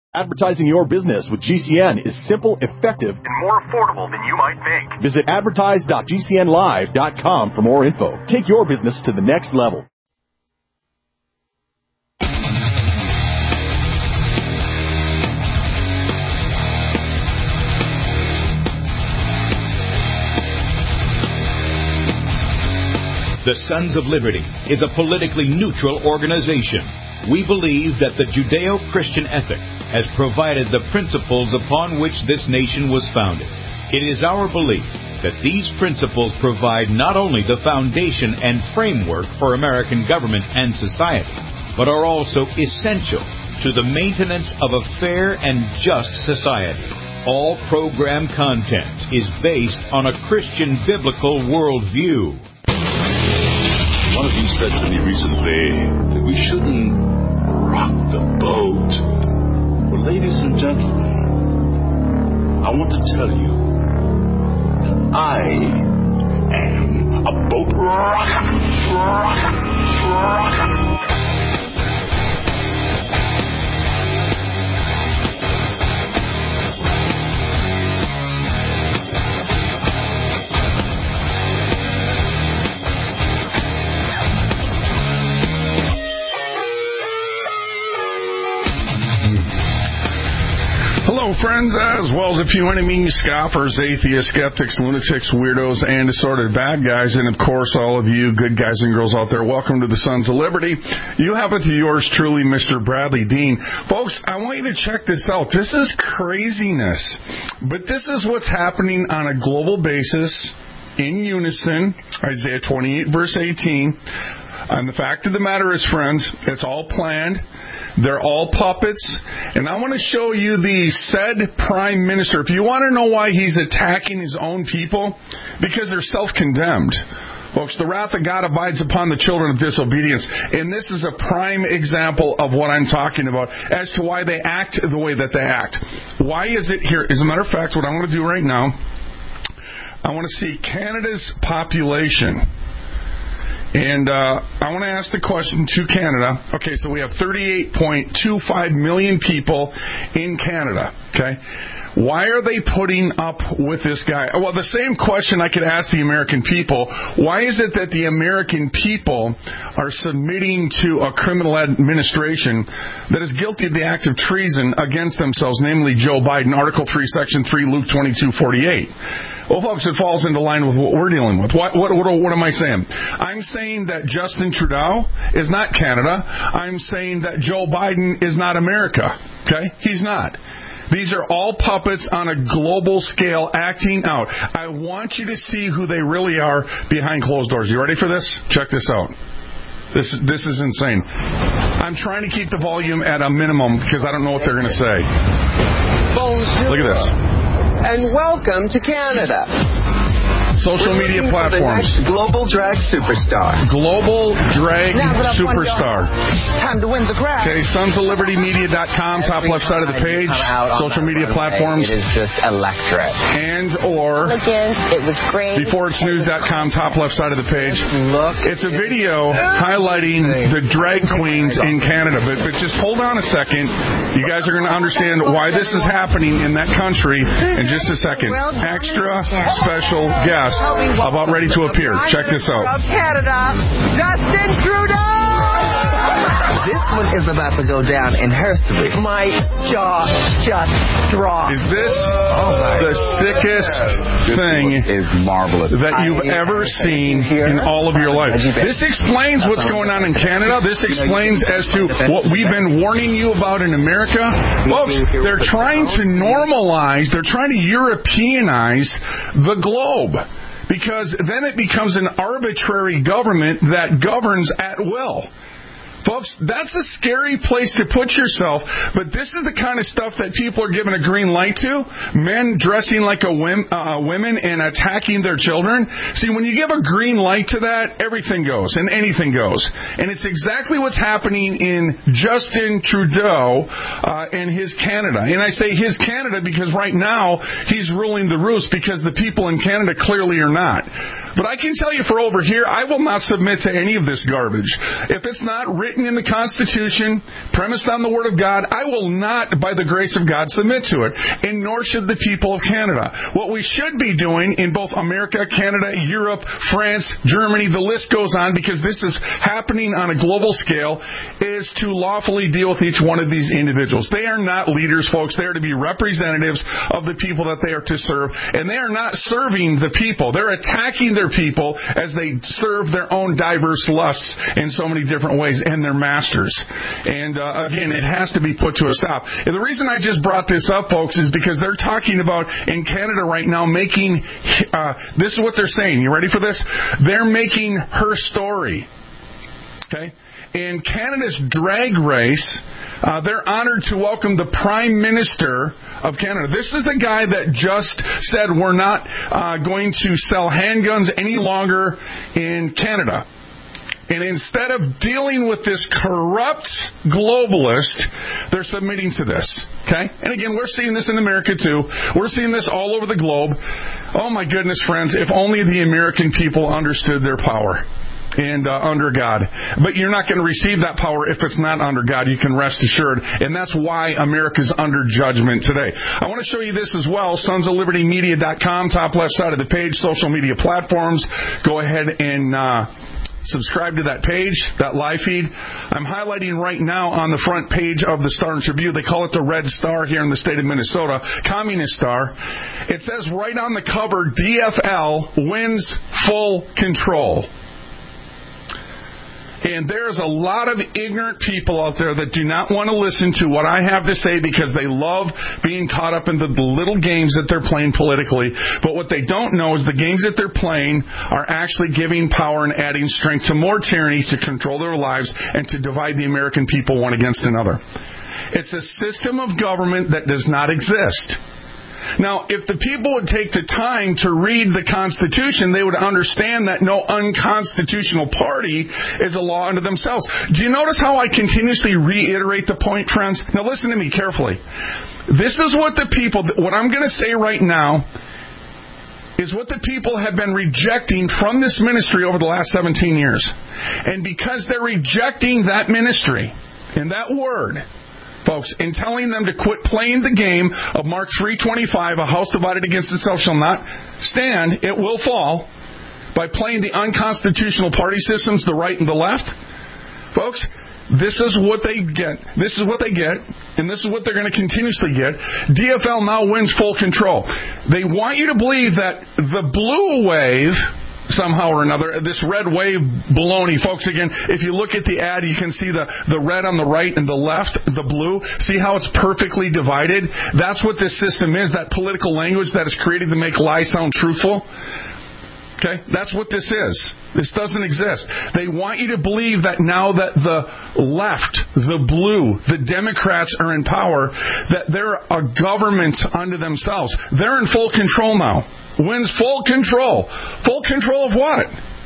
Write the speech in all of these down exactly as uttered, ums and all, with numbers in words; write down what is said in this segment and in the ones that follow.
Advertising your business with G C N is simple, effective, and more affordable than you might think. Visit advertise dot g c n live dot com for more info. Take your business to the next level. The Sons of Liberty is a politically neutral organization. We believe that the Judeo-Christian ethic has provided the principles upon which this nation was founded. It is our belief that these principles provide not only the foundation and framework for American government and society, but are also essential to the maintenance of a fair and just society. All program content is based on a Christian biblical worldview. One of you said to me recently that we shouldn't rock the boat. Well, ladies and gentlemen, I want to tell you that I am a boat rocker, rocker, rocker. Hello, friends, as well as a few enemies, scoffers, atheists, skeptics, lunatics, weirdos, and assorted bad guys, and, of course, all of you good guys and girls out there. Welcome to the Sons of Liberty. You have it to yours truly, Mister Bradley Dean. Folks, I want you to check this out. This is craziness, but this is what's happening on a global basis, in unison, Isaiah twenty-eight, verse eighteen. And the fact of the matter is, friends, it's all planned. They're all puppets. And I want to show you the said prime minister. If you want to know why he's attacking his own people, because they're self-condemned. Folks, the wrath of God abides upon the children of disobedience. And this is a prime example of what I'm talking about as to why they act the way that they act. Why is it here? As a matter of fact, what I want to do right now, I want to see Canada's population. And uh, I want to ask the question to Canada. Okay, so we have thirty-eight point two five million people in Canada. Okay, why are they putting up with this guy? Well, the same question I could ask the American people. Why is it that the American people are submitting to a criminal administration that is guilty of the act of treason against themselves, namely Joe Biden, Article three, Section three, Luke twenty-two forty-eight? Well, folks, it falls into line with what we're dealing with. What, what, what, what am I saying? I'm saying that Justin Trudeau is not Canada. I'm saying that Joe Biden is not America. Okay? He's not. These are all puppets on a global scale acting out. I want you to see who they really are behind closed doors. You ready for this? Check this out. This, this is insane. I'm trying to keep the volume at a minimum because I don't know what they're going to say. Look at this. And welcome to Canada. Social media platforms. Global drag superstar. Global drag superstar. Time to win the crowd. Okay, sons of liberty media dot com, top left side of the page. Social media platforms. It is just electric. And or it was great. before it's news dot com, top left side of the page. Look. It's a video highlighting the drag queens in Canada. But, but just hold on a second. You guys are going to understand why this is happening in that country in just a second. Extra special guest about ready to appear. Check this out. Of Canada, Justin Trudeau! This one is about to go down in history. My jaw just dropped. Is this oh the sickest thing is marvelous. that you've ever seen in all of your life? This explains what's going on in Canada. This explains as to what we've been warning you about in America. Folks, they're trying to normalize, they're trying to Europeanize the globe. Because then it becomes an arbitrary government that governs at will. Folks, that's a scary place to put yourself, but this is the kind of stuff that people are given a green light to. Men dressing like a whim, uh, women and attacking their children. See, when you give a green light to that, everything goes and anything goes. And it's exactly what's happening in Justin Trudeau uh, and his Canada. And I say his Canada because right now he's ruling the roost because the people in Canada clearly are not. But I can tell you for over here, I will not submit to any of this garbage. If it's not written in the Constitution, premised on the Word of God, I will not, by the grace of God, submit to it. And nor should the people of Canada. What we should be doing in both America, Canada, Europe, France, Germany, the list goes on, because this is happening on a global scale, is to lawfully deal with each one of these individuals. They are not leaders, folks. They are to be representatives of the people that they are to serve. And they are not serving the people. They're attacking their people as they serve their own diverse lusts in so many different ways, and their masters. And uh, again, it has to be put to a stop. And the reason I just brought this up, folks, is because they're talking about in Canada right now making, uh, this is what they're saying. You ready for this? They're making Her Story. Okay? In Canada's drag race, uh, they're honored to welcome the Prime Minister of Canada. This is the guy that just said we're not uh, going to sell handguns any longer in Canada. And instead of dealing with this corrupt globalist, they're submitting to this. Okay? And again, we're seeing this in America too. We're seeing this all over the globe. Oh my goodness, friends, if only the American people understood their power. And uh, under God. But you're not going to receive that power if it's not under God. You can rest assured. And that's why America's under judgment today. I want to show you this as well. sons of liberty media dot com, top left side of the page, social media platforms. Go ahead and uh, subscribe to that page, that live feed. I'm highlighting right now on the front page of the Star and Tribune. They call it the Red Star here in the state of Minnesota. Communist Star. It says right on the cover, D F L wins full control. And there's a lot of ignorant people out there that do not want to listen to what I have to say because they love being caught up in the little games that they're playing politically. But what they don't know is the games that they're playing are actually giving power and adding strength to more tyranny to control their lives and to divide the American people one against another. It's a system of government that does not exist. Now, if the people would take the time to read the Constitution, they would understand that no unconstitutional party is a law unto themselves. Do you notice how I continuously reiterate the point, friends? Now, listen to me carefully. This is what the people, what I'm going to say right now, is what the people have been rejecting from this ministry over the last seventeen years. And because they're rejecting that ministry and that word, folks, in telling them to quit playing the game of Mark three twenty-five, a house divided against itself shall not stand, it will fall, by playing the unconstitutional party systems, the right and the left, folks, this is what they get. This is what they get, and this is what they're going to continuously get. D F L now wins full control. They want you to believe that the blue wave, somehow or another, this red wave baloney. Folks, again, if you look at the ad, you can see the, the red on the right and the left, the blue. See how it's perfectly divided? That's what this system is, that political language that is created to make lies sound truthful. Okay? That's what this is. This doesn't exist. They want you to believe that now that the left, the blue, the Democrats are in power, that they're a government unto themselves. They're in full control now. Wins full control. Full control of what?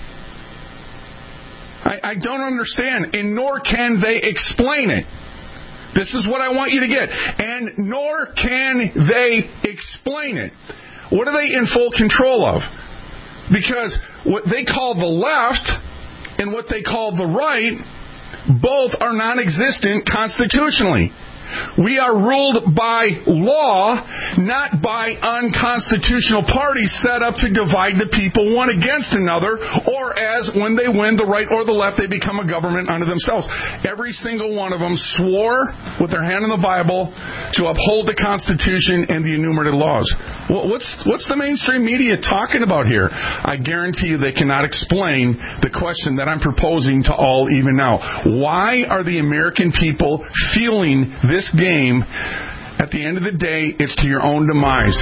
I, I don't understand, and nor can they explain it. This is what I want you to get. And nor can they explain it. What are they in full control of? Because what they call the left and what they call the right, both are non-existent constitutionally. We are ruled by law, not by unconstitutional parties set up to divide the people one against another, or as when they win the right or the left, they become a government unto themselves. Every single one of them swore with their hand on the Bible to uphold the Constitution and the enumerated laws. Well, what's what's the mainstream media talking about here? I guarantee you they cannot explain the question that I'm proposing to all even now. Why are the American people feeling this game? At the end of the day, it's to your own demise.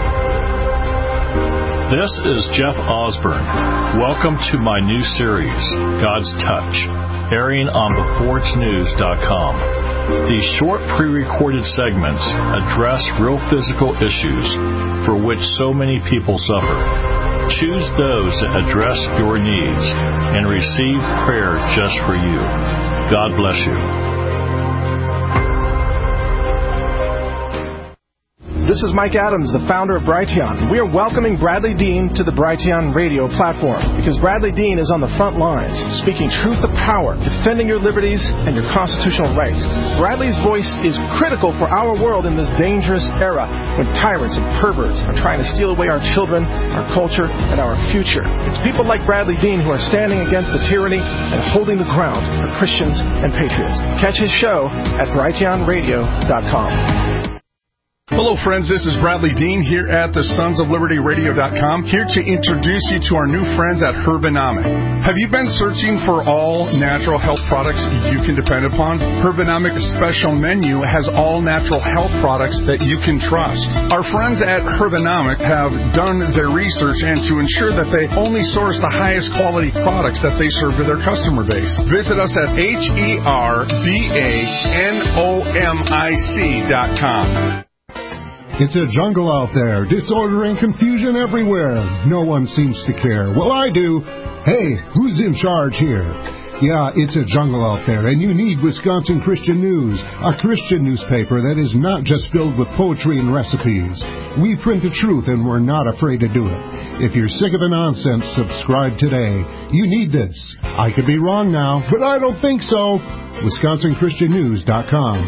This is Jeff Osborne. Welcome to my new series, God's Touch, airing on the forge news dot com. These short pre-recorded segments address real physical issues for which so many people suffer. Choose those that address your needs and receive prayer just for you. God bless you. This is Mike Adams, the founder of Brighteon. We are welcoming Bradley Dean to the Brighteon radio platform because Bradley Dean is on the front lines, speaking truth to power, defending your liberties and your constitutional rights. Bradley's voice is critical for our world in this dangerous era when tyrants and perverts are trying to steal away our children, our culture, and our future. It's people like Bradley Dean who are standing against the tyranny and holding the ground for Christians and patriots. Catch his show at brighteon radio dot com. Hello, friends. This is Bradley Dean here at the Sons of Liberty Radio dot com, here to introduce you to our new friends at Herbanomic. Have you been searching for all natural health products you can depend upon? Herbanomic's special menu has all natural health products that you can trust. Our friends at Herbanomic have done their research and to ensure that they only source the highest quality products that they serve to their customer base. Visit us at H E R B A N O M I C dot com. It's a jungle out there, disorder and confusion everywhere. No one seems to care. Well, I do. Hey, who's in charge here? Yeah, it's a jungle out there, and you need Wisconsin Christian News, a Christian newspaper that is not just filled with poetry and recipes. We print the truth, and we're not afraid to do it. If you're sick of the nonsense, subscribe today. You need this. I could be wrong now, but I don't think so. Wisconsin Christian News dot com.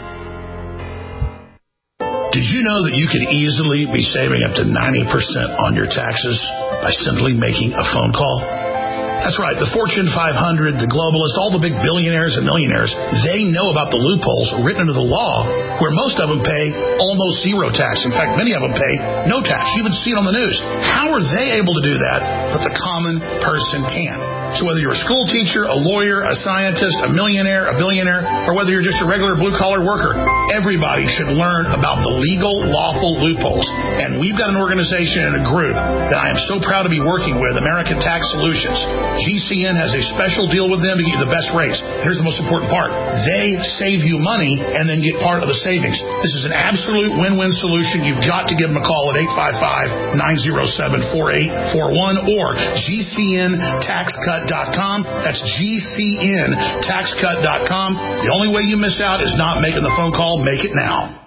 Did you know that you could easily be saving up to ninety percent on your taxes by simply making a phone call? That's right. The Fortune five hundred, the globalists, all the big billionaires and millionaires, they know about the loopholes written into the law where most of them pay almost zero tax. In fact, many of them pay no tax. You even see it on the news. How are they able to do that, but the common person can? So whether you're a school teacher, a lawyer, a scientist, a millionaire, a billionaire, or whether you're just a regular blue-collar worker, everybody should learn about the legal, lawful loopholes. And we've got an organization and a group that I am so proud to be working with, American Tax Solutions. G C N has a special deal with them to get you the best rates. Here's the most important part. They save you money and then get part of the savings. This is an absolute win-win solution. You've got to give them a call at eight five five, nine oh seven, four eight four one or G C N tax cut dot com. That's G C N tax cut dot com. The only way you miss out is not making the phone call. Make it now.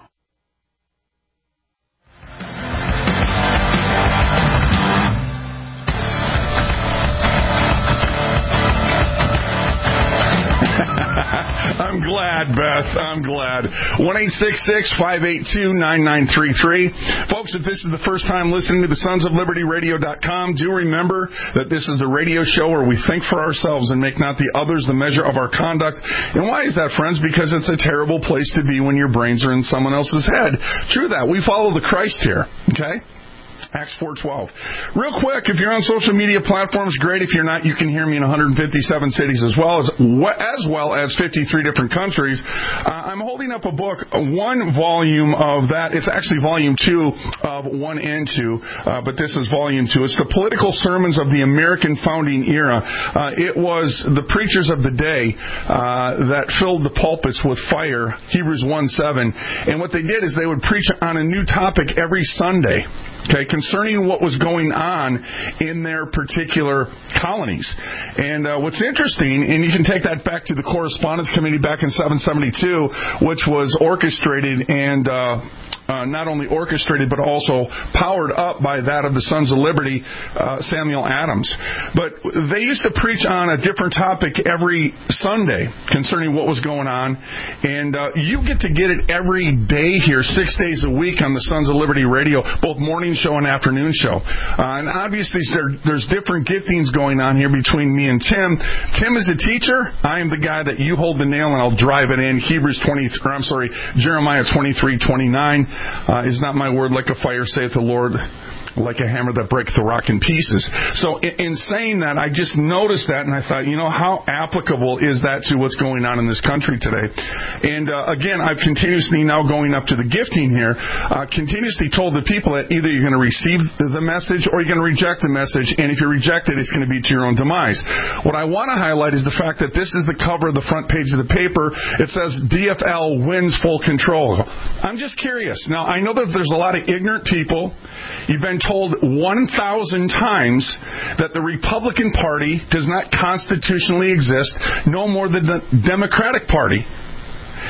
I'm glad, Beth. I'm glad. one eight six six, five eight two, nine nine three three. Folks, if this is the first time listening to the Sons of Liberty Radio dot com, do remember that this is the radio show where we think for ourselves and make not the others the measure of our conduct. And why is that, friends? Because it's a terrible place to be when your brains are in someone else's head. True that. We follow the Christ here, okay? Acts four twelve. Real quick, if you're on social media platforms, great. If you're not, you can hear me in one hundred fifty-seven cities as well as as well as fifty-three different countries. Uh, I'm holding up a book, one volume of that. It's actually volume two of one and two, uh, but this is volume two. It's the political sermons of the American founding era. Uh, it was the preachers of the day uh, that filled the pulpits with fire, Hebrews one seven. And what they did is they would preach on a new topic every Sunday. Okay, concerning what was going on in their particular colonies. And uh, what's interesting, and you can take that back to the Correspondence Committee back in seven seventy-two, which was orchestrated and uh, uh, not only orchestrated but also powered up by that of the Sons of Liberty, uh, Samuel Adams. But they used to preach on a different topic every Sunday concerning what was going on. And uh, you get to get it every day here, six days a week on the Sons of Liberty Radio, both morning show and afternoon show. Uh, and obviously there, there's different giftings going on here between me and Tim. Tim is a teacher. I am the guy that you hold the nail and I'll drive it in. Hebrews twenty, or I'm sorry, Jeremiah twenty-three twenty-nine uh, is not my word like a fire, saith the Lord, like a hammer that breaks the rock in pieces. So in, in saying that, I just noticed that, and I thought, you know, how applicable is that to what's going on in this country today? And uh, again, I've continuously now going up to the gifting here, uh, continuously told the people that either you're going to receive the message or you're going to reject the message, and if you reject it, it's going to be to your own demise. What I want to highlight is the fact that this is the cover of the front page of the paper. It says D F L wins full control. I'm just curious. Now, I know that there's a lot of ignorant people. You've been told one thousand times that the Republican Party does not constitutionally exist, no more than the Democratic Party.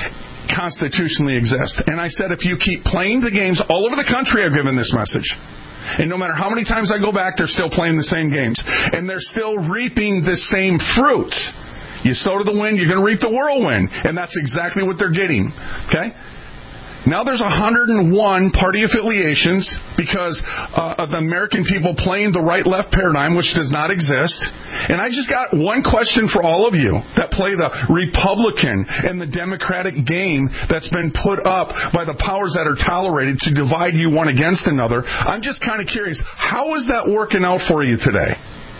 constitutionally exist. And I said, if you keep playing the games all over the country, I've given this message. And no matter how many times I go back, they're still playing the same games. And they're still reaping the same fruit. You sow to the wind, you're going to reap the whirlwind. And that's exactly what they're getting. Okay? Now there's one hundred one party affiliations because uh, of the American people playing the right-left paradigm, which does not exist. And I just got one question for all of you that play the Republican and the Democratic game that's been put up by the powers that are tolerated to divide you one against another. I'm just kind of curious, how is that working out for you today?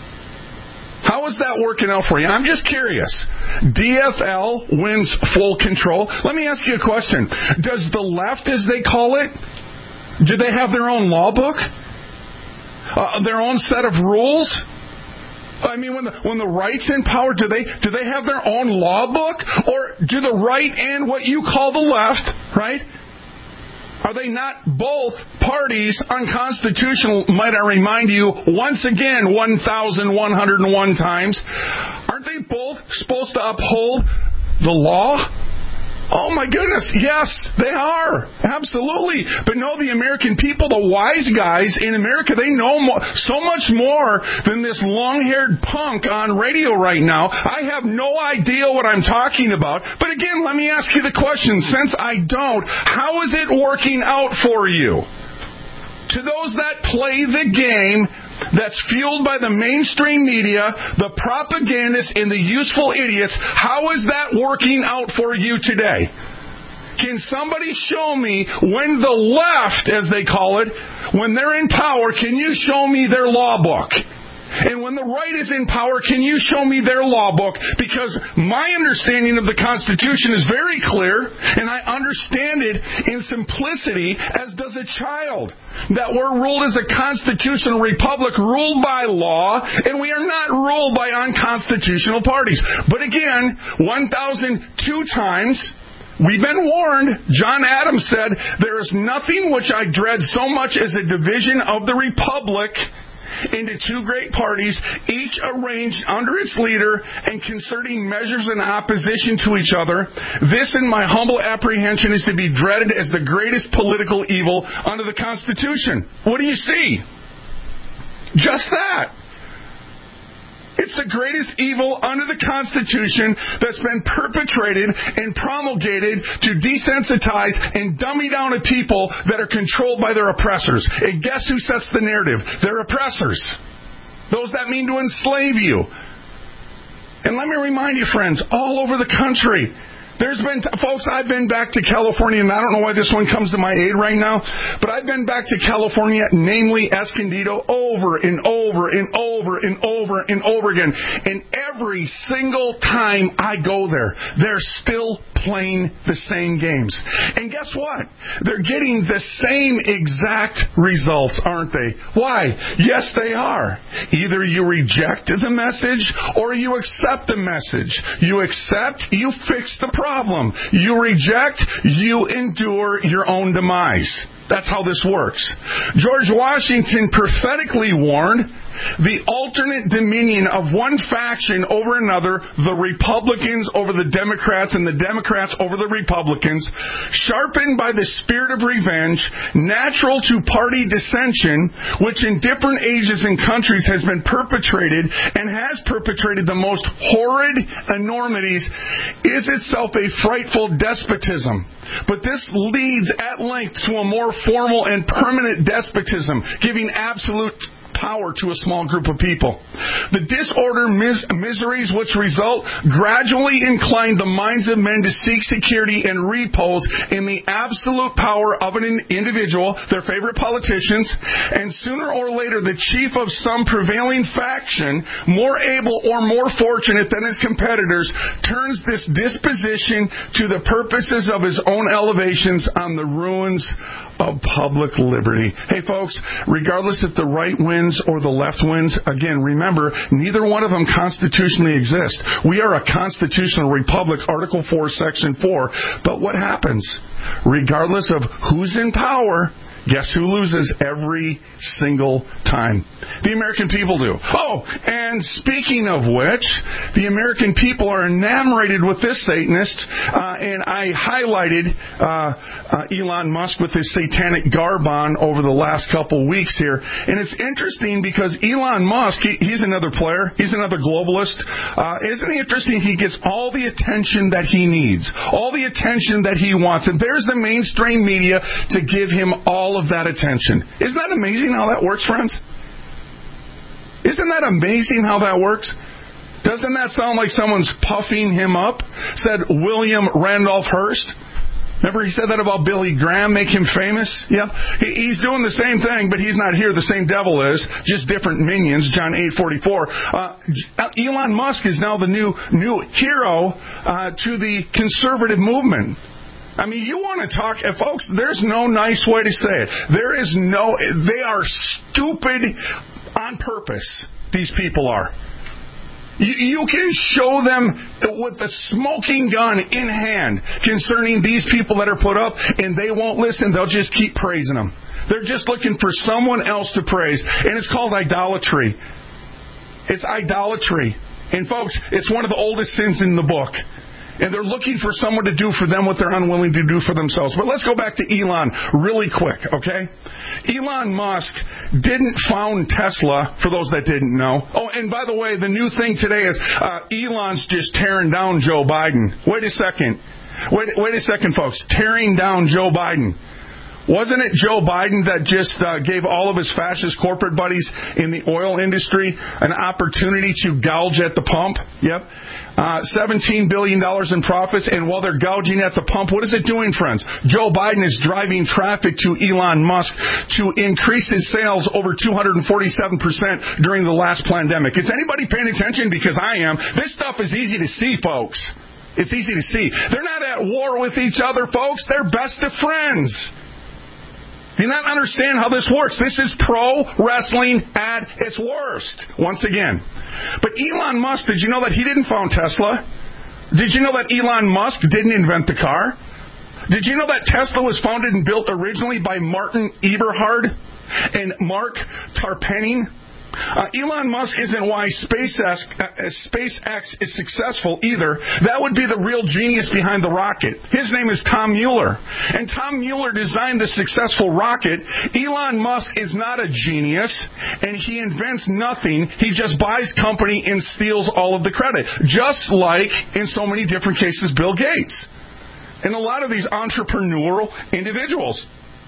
How is that working out for you? I'm just curious. D F L wins full control. Let me ask you a question. Does the left, as they call it, do they have their own law book? Uh, their own set of rules? I mean, when the when the right's in power, do they do they have their own law book? Or do the right and what you call the left, right? Are they not both parties unconstitutional, might I remind you, once again, one thousand one hundred one times? Aren't they both supposed to uphold the law? Oh my goodness, yes, they are. Absolutely. But no, the American people, the wise guys in America, they know more, so much more than this long-haired punk on radio right now. I have no idea what I'm talking about. But again, let me ask you the question. Since I don't, how is it working out for you? To those that play the game that's fueled by the mainstream media, the propagandists, and the useful idiots, how is that working out for you today? Can somebody show me when the left, as they call it, when they're in power, can you show me their law book? And when the right is in power, can you show me their law book? Because my understanding of the Constitution is very clear, and I understand it in simplicity, as does a child. That we're ruled as a constitutional republic, ruled by law, and we are not ruled by unconstitutional parties. But again, one thousand two times, we've been warned. John Adams said, there is nothing which I dread so much as a division of the republic into two great parties, each arranged under its leader and concerting measures in opposition to each other. This, in my humble apprehension, is to be dreaded as the greatest political evil under the Constitution. What do you see? Just that. It's the greatest evil under the Constitution that's been perpetrated and promulgated to desensitize and dummy down a people that are controlled by their oppressors. And guess who sets the narrative? Their oppressors. Those that mean to enslave you. And let me remind you, friends, all over the country, there's been, folks, I've been back to California, and I don't know why this one comes to my aid right now, but I've been back to California, namely Escondido, over and over and over and over and over again. And every single time I go there, they're still playing the same games. And guess what? They're getting the same exact results, aren't they? Why? Yes, they are. Either you reject the message or you accept the message. You accept, you fix the problem. Problem. You reject, you endure your own demise. That's how this works. George Washington prophetically warned the alternate dominion of one faction over another, the Republicans over the Democrats and the Democrats over the Republicans, sharpened by the spirit of revenge, natural to party dissension, which in different ages and countries has been perpetrated and has perpetrated the most horrid enormities, is itself a frightful despotism. But this leads at length to a more formal and permanent despotism, giving absolute power to a small group of people. The disorder, mis- miseries which result gradually incline the minds of men to seek security and repose in the absolute power of an individual, their favorite politicians, and sooner or later the chief of some prevailing faction, more able or more fortunate than his competitors, turns this disposition to the purposes of his own elevations on the ruins of public liberty. Hey folks, regardless if the right wins or the left wins, again, remember, neither one of them constitutionally exist. We are a constitutional republic, Article four, Section four. But what happens? Regardless of who's in power, Guess who loses every single time? The American people do. Oh, and speaking of which, the American people are enamored with this Satanist, uh, and I highlighted uh, uh, Elon Musk with his satanic garb on over the last couple weeks here. And it's interesting because Elon Musk, he, he's another player. He's another globalist. Uh, isn't it interesting? He gets all the attention that he needs, all the attention that he wants. And there's the mainstream media to give him all of that attention. Isn't that amazing how that works, friends? Isn't that amazing how that works? Doesn't that sound like someone's puffing him up? Said William Randolph Hearst. Remember he said that about Billy Graham, make him famous? Yeah. He, he's doing the same thing, but he's not here. The same devil is, just different minions, John eight forty-four. Uh, Elon Musk is now the new new hero uh, to the conservative movement. I mean, you want to talk, uh, folks, there's no nice way to say it. There is no, they are stupid on purpose, these people are. You, you can show them with the smoking gun in hand concerning these people that are put up, and they won't listen. They'll just keep praising them. They're just looking for someone else to praise, and it's called idolatry. It's idolatry. And, folks, it's one of the oldest sins in the book. And they're looking for someone to do for them what they're unwilling to do for themselves. But let's go back to Elon really quick, okay? Elon Musk didn't found Tesla, for those that didn't know. Oh, and by the way, the new thing today is uh, Elon's just tearing down Joe Biden. Wait a second. Wait, wait a second, folks. Tearing down Joe Biden. Wasn't it Joe Biden that just uh, gave all of his fascist corporate buddies in the oil industry an opportunity to gouge at the pump? Yep. Uh, seventeen billion dollars in profits, and while they're gouging at the pump, what is it doing, friends? Joe Biden is driving traffic to Elon Musk to increase his sales over two hundred forty-seven percent during the last pandemic. Is anybody paying attention? Because I am. This stuff is easy to see, folks. It's easy to see. They're not at war with each other, folks. They're best of friends. Do you not understand how this works? This is pro wrestling at its worst, once again. But Elon Musk, did you know that he didn't found Tesla? Did you know that Elon Musk didn't invent the car? Did you know that Tesla was founded and built originally by Martin Eberhard and Mark Tarpenning? Uh, Elon Musk isn't why SpaceX, uh, SpaceX is successful either. That would be the real genius behind the rocket. His name is Tom Mueller. And Tom Mueller designed the successful rocket. Elon Musk is not a genius, and he invents nothing. He just buys company and steals all of the credit. Just like, in so many different cases, Bill Gates. And a lot of these entrepreneurial individuals.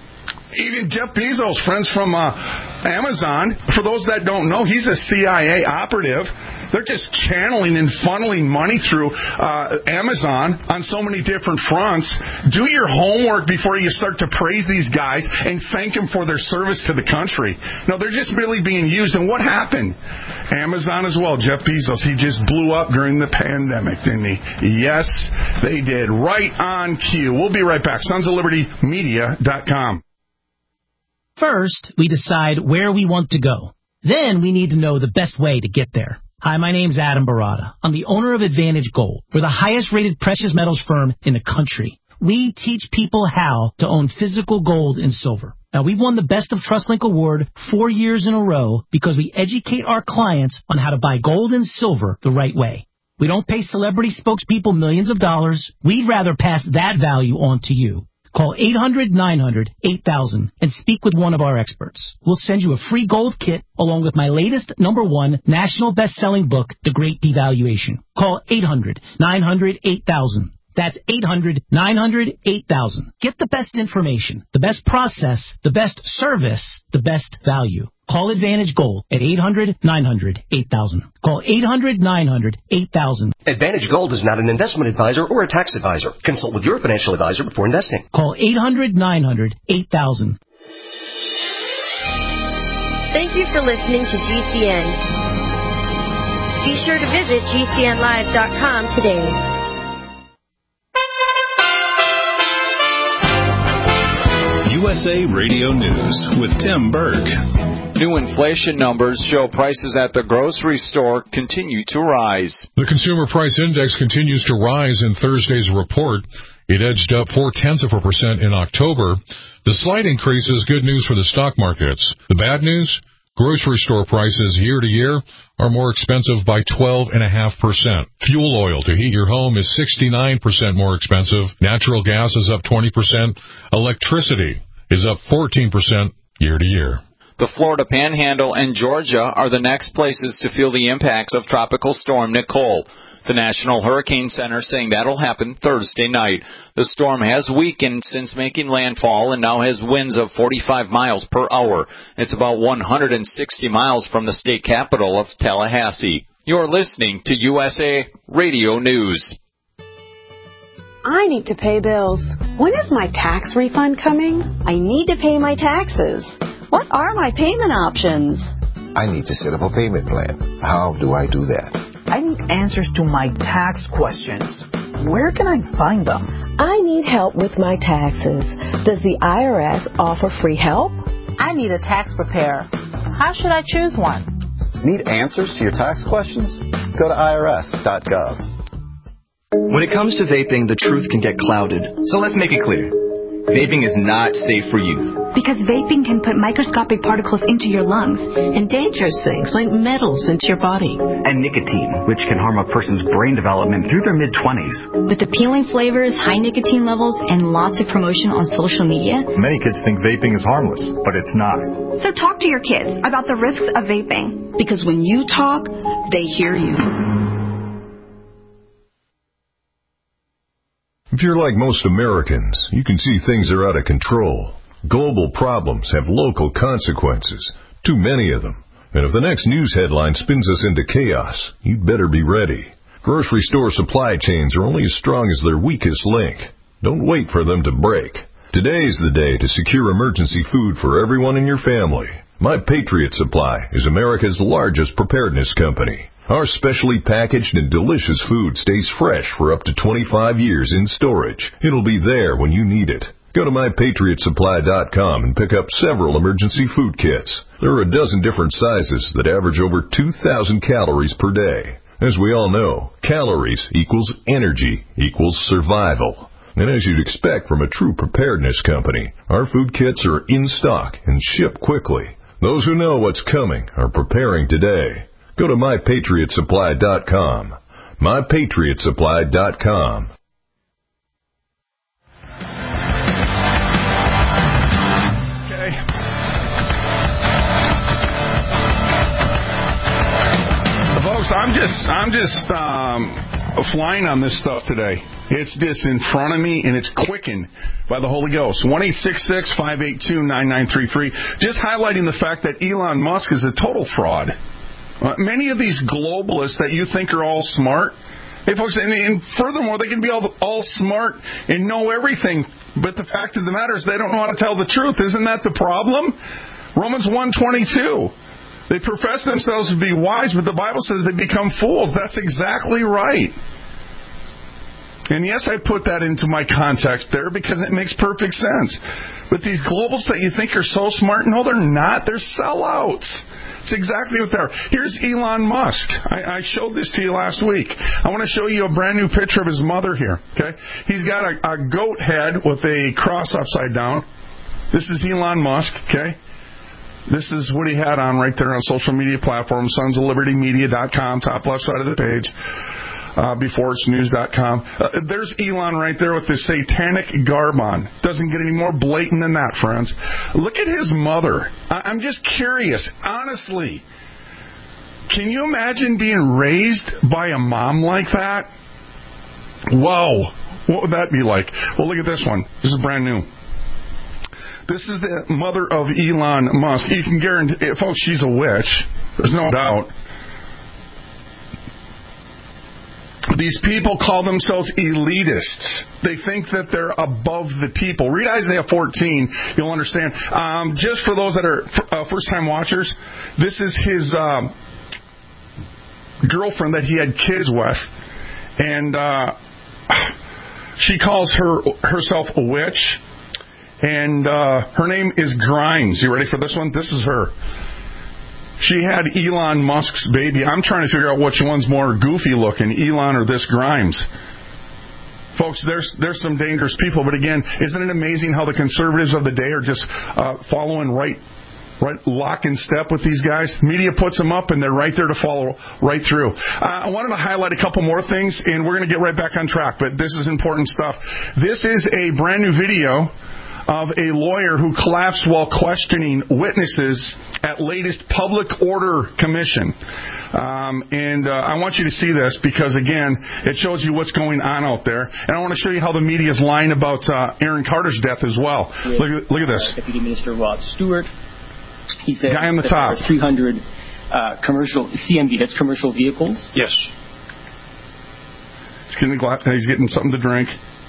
Even Jeff Bezos, friends from uh, Amazon, for those that don't know, he's a C I A operative. They're just channeling and funneling money through uh, Amazon on so many different fronts. Do your homework before you start to praise these guys and thank them for their service to the country. No, they're just really being used. And what happened? Amazon as well. Jeff Bezos, he just blew up during the pandemic, didn't he? Yes, they did. Right on cue. We'll be right back. sons of liberty media dot com. First, we decide where we want to go. Then we need to know the best way to get there. Hi, my name's Adam Barada. I'm the owner of Advantage Gold. We're the highest-rated precious metals firm in the country. We teach people how to own physical gold and silver. Now, we've won the Best of TrustLink Award four years in a row because we educate our clients on how to buy gold and silver the right way. We don't pay celebrity spokespeople millions of dollars. We'd rather pass that value on to you. Call eight hundred, nine hundred, eight thousand and speak with one of our experts. We'll send you a free gold kit along with my latest number one national best-selling book, The Great Devaluation. Call eight hundred, nine hundred, eight thousand. That's eight hundred, nine hundred, eight thousand. Get the best information, the best process, the best service, the best value. Call Advantage Gold at eight hundred, nine hundred, eight thousand. Call eight hundred, nine hundred, eight thousand. Advantage Gold is not an investment advisor or a tax advisor. Consult with your financial advisor before investing. Call eight hundred, nine hundred, eight thousand. Thank you for listening to G C N. Be sure to visit G C N live dot com today. U S A Radio News with Tim Berg. New inflation numbers show prices at the grocery store continue to rise. The Consumer Price Index continues to rise in Thursday's report. It edged up four-tenths of a percent in October. The slight increase is good news for the stock markets. The bad news? Grocery store prices year to year are more expensive by twelve point five percent. Fuel oil to heat your home is sixty-nine percent more expensive. Natural gas is up twenty percent. Electricity is up fourteen percent year to year. The Florida Panhandle and Georgia are the next places to feel the impacts of Tropical Storm Nicole. The National Hurricane Center saying that'll happen Thursday night. The storm has weakened since making landfall and now has winds of forty-five miles per hour. It's about one hundred sixty miles from the state capital of Tallahassee. You're listening to U S A Radio News. I need to pay bills. When is my tax refund coming? I need to pay my taxes. What are my payment options? I need to set up a payment plan. How do I do that? I need answers to my tax questions. Where can I find them? I need help with my taxes. Does the I R S offer free help? I need a tax preparer. How should I choose one? Need answers to your tax questions? Go to I R S dot gov. When it comes to vaping, the truth can get clouded. So let's make it clear. Vaping is not safe for youth. Because vaping can put microscopic particles into your lungs. And dangerous things like metals into your body. And nicotine, which can harm a person's brain development through their mid-twenties. With appealing flavors, high nicotine levels, and lots of promotion on social media. Many kids think vaping is harmless, but it's not. So talk to your kids about the risks of vaping. Because when you talk, they hear you. If you're like most Americans, you can see things are out of control. Global problems have local consequences, too many of them. And if the next news headline spins us into chaos, you'd better be ready. Grocery store supply chains are only as strong as their weakest link. Don't wait for them to break. Today is the day to secure emergency food for everyone in your family. My Patriot Supply is America's largest preparedness company. Our specially packaged and delicious food stays fresh for up to twenty-five years in storage. It'll be there when you need it. Go to my patriot supply dot com and pick up several emergency food kits. There are a dozen different sizes that average over two thousand calories per day. As we all know, calories equals energy equals survival. And as you'd expect from a true preparedness company, our food kits are in stock and ship quickly. Those who know what's coming are preparing today. Go to my patriot supply dot com. my patriot supply dot com. Okay. Folks, I'm just I'm just um, flying on this stuff today. It's just in front of me, and it's quickened by the Holy Ghost. one eight six six, five eight two, nine nine three three. Just highlighting the fact that Elon Musk is a total fraud. Uh, many of these globalists that you think are all smart, hey folks, and, and furthermore, they can be all, all smart and know everything, but the fact of the matter is they don't know how to tell the truth. Isn't that the problem? Romans one twenty-two. They profess themselves to be wise, but the Bible says they become fools. That's exactly right. And yes, I put that into my context there because it makes perfect sense. But these globals that you think are so smart, no, they're not. They're sellouts. It's exactly what they are. Here's Elon Musk. I, I showed this to you last week. I want to show you a brand new picture of his mother here. Okay, he's got a, a goat head with a cross upside down. This is Elon Musk. Okay, this is what he had on right there on social media platforms, sons of liberty media dot com, top left side of the page. Uh, before it's news dot com. Uh, there's Elon right there with this satanic garb on. Doesn't get any more blatant than that, friends. Look at his mother. I- I'm just curious, honestly. Can you imagine being raised by a mom like that? Whoa. What would that be like? Well, look at this one. This is brand new. This is the mother of Elon Musk. You can guarantee, folks, she's a witch. There's no doubt. These people call themselves elitists. They think that they're above the people. Read Isaiah fourteen. You'll understand. Um, just for those that are uh, first-time watchers, this is his uh, girlfriend that he had kids with. And uh, she calls her herself a witch. And uh, her name is Grimes. You ready for this one? This is her. She had Elon Musk's baby. I'm trying to figure out which one's more goofy looking, Elon or this Grimes. Folks, there's there's some dangerous people, but again, isn't it amazing how the conservatives of the day are just uh, following right, right, lock and step with these guys? Media puts them up, and they're right there to follow right through. Uh, I wanted to highlight a couple more things, and we're going to get right back on track, but this is important stuff. This is a brand new video of a lawyer who collapsed while questioning witnesses at latest public order commission. Um, and uh, I want you to see this because, again, it shows you what's going on out there. And I want to show you how the media is lying about uh, Aaron Carter's death as well. With, look, at, look at this. Uh, Deputy Minister Rob Stewart. He said Guy on the that top. there are three hundred uh, commercial C M V, that's commercial vehicles. Yes. He's getting, he's getting something to drink.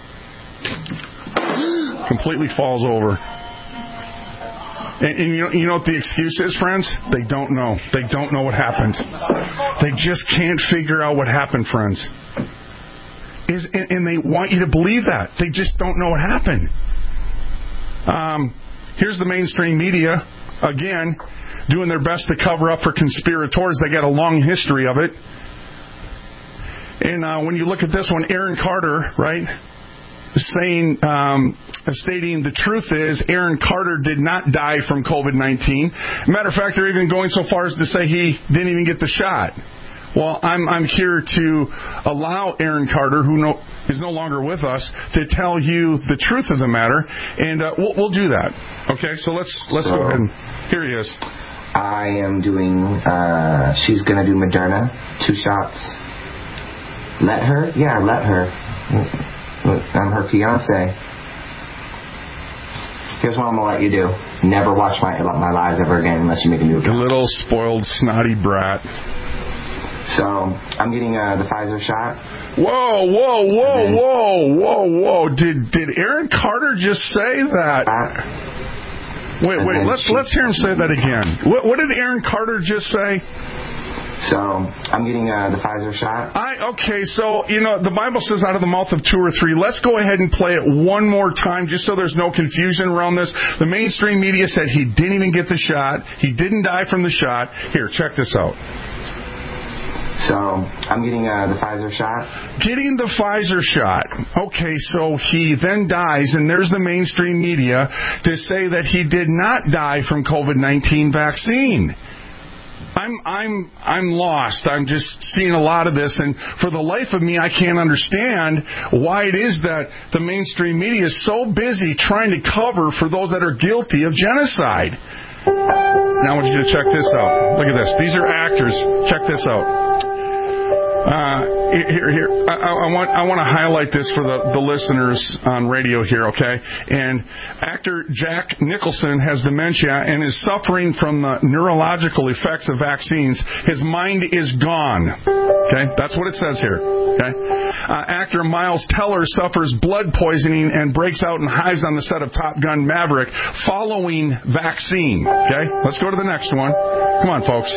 Completely falls over. And, and you know, you know what the excuse is, friends? They don't know. They don't know what happened. They just can't figure out what happened, friends. Is and, and they want you to believe that. They just don't know what happened. Um, here's the mainstream media, again, doing their best to cover up for conspirators. They got a long history of it. And uh, when you look at this one, Aaron Carter, right, saying, um, stating the truth is Aaron Carter did not die from COVID nineteen. Matter of fact, they're even going so far as to say he didn't even get the shot. Well, I'm I'm here to allow Aaron Carter, who no, is no longer with us, to tell you the truth of the matter, and uh, we'll we'll do that. Okay, so let's let's so, go ahead. And, here he is. I am doing. Uh, she's going to do Moderna, two shots. Let her? Yeah, let her. I'm her fiance. Here's what I'm gonna let you do: never watch my my lives ever again unless you make a new account. A little spoiled, snotty brat. So I'm getting uh, the Pfizer shot. Whoa, whoa, whoa, then, whoa, whoa, whoa! Did did Aaron Carter just say that? Uh, wait, wait. Let's she, let's hear him say that again. What, what did Aaron Carter just say? So I'm getting uh, the Pfizer shot. I okay. So you know the Bible says out of the mouth of two or three. Let's go ahead and play it one more time, just so there's no confusion around this. The mainstream media said he didn't even get the shot. He didn't die from the shot. Here, check this out. So I'm getting uh, the Pfizer shot. Getting the Pfizer shot. Okay, so he then dies, and there's the mainstream media to say that he did not die from COVID nineteen vaccine. I'm I'm I'm lost. I'm just seeing a lot of this, and for the life of me, I can't understand why it is that the mainstream media is so busy trying to cover for those that are guilty of genocide. Now I want you to check this out. Look at this. These are actors. Check this out. Uh, here, here. I, I want, I want to highlight this for the, the listeners on radio here, okay? And actor Jack Nicholson has dementia and is suffering from the neurological effects of vaccines. His mind is gone. Okay, that's what it says here. Okay, uh, actor Miles Teller suffers blood poisoning and breaks out in hives on the set of Top Gun Maverick following vaccine. Okay, let's go to the next one. Come on, folks.